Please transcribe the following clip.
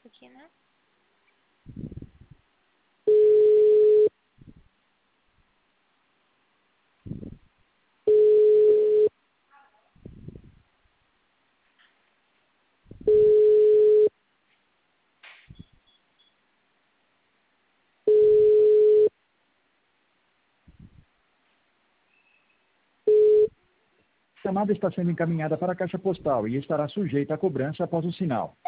nosso aqui, né? A chamada está sendo encaminhada para a caixa postal e estará sujeita a cobrança após o sinal.